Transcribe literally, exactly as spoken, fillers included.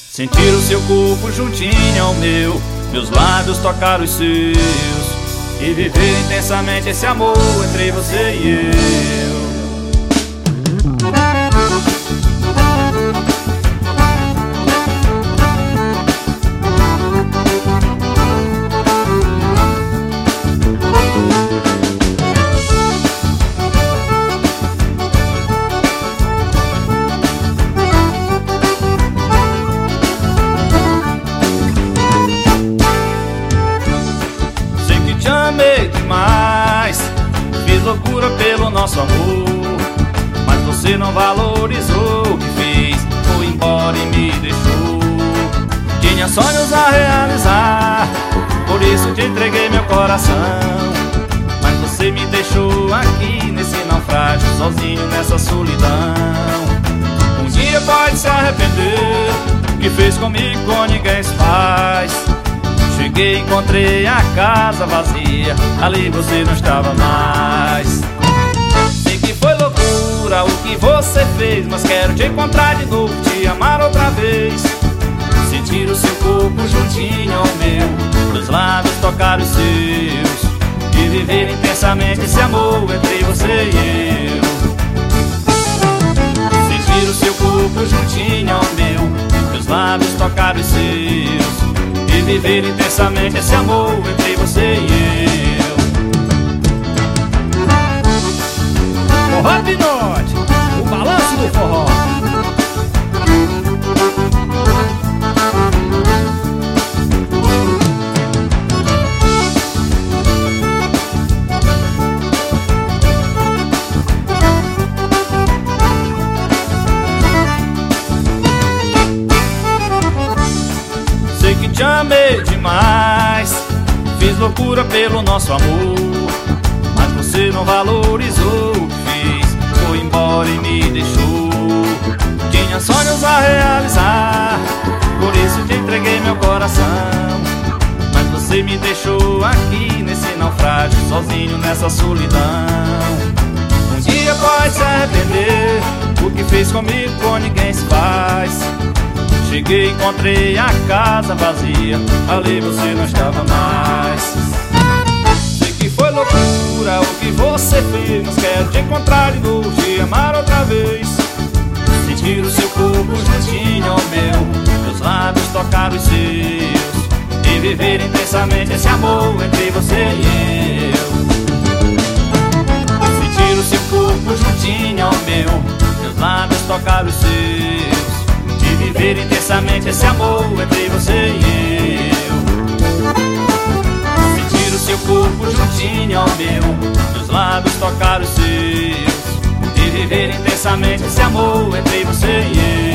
Sentir o seu corpo juntinho ao meu, meus lábios tocar os seus, e viver intensamente esse amor entre você e eu. Amei demais, fiz loucura pelo nosso amor, mas você não valorizou o que fez, foi embora e me deixou. Tinha sonhos a realizar, por isso te entreguei meu coração, mas você me deixou aqui nesse naufrágio, sozinho nessa solidão. Um dia pode se arrepender, o que fez comigo com ninguém se faz. Cheguei, encontrei a casa vazia, ali você não estava mais. Sei que foi loucura o que você fez, mas quero te encontrar de novo, te amar outra vez. Sentir o seu corpo juntinho ao meu, os lábios tocar os seus, e viver intensamente esse amor entre você e eu. Sentir o seu corpo juntinho ao meu, meus lábios tocar os seus, e viver intensamente esse amor entre você e eu. Forró Pinote, o balanço do forró. Sei que te amei demais, fiz loucura pelo nosso amor, mas você não valorizou o que fiz, foi embora e me deixou. Tinha sonhos a realizar, por isso te entreguei meu coração, mas você me deixou aqui nesse naufrágio, sozinho nessa solidão. Um dia pode se arrepender, o que fez comigo com ninguém se faz. Cheguei, encontrei a casa vazia, ali você não estava mais. Sei que foi loucura o que você fez, mas quero te encontrar de novo, te amar outra vez. Sentir o seu corpo juntinho ao meu, meus lábios tocar os seus, e viver intensamente esse amor entre você e eu. Sentir o seu corpo juntinho ao meu, meus lábios tocar os seus, e viver intensamente esse amor entre você e eu. Sentir o seu corpo juntinho ao meu, meus lábios tocar os seus, e viver intensamente esse amor entre você e eu.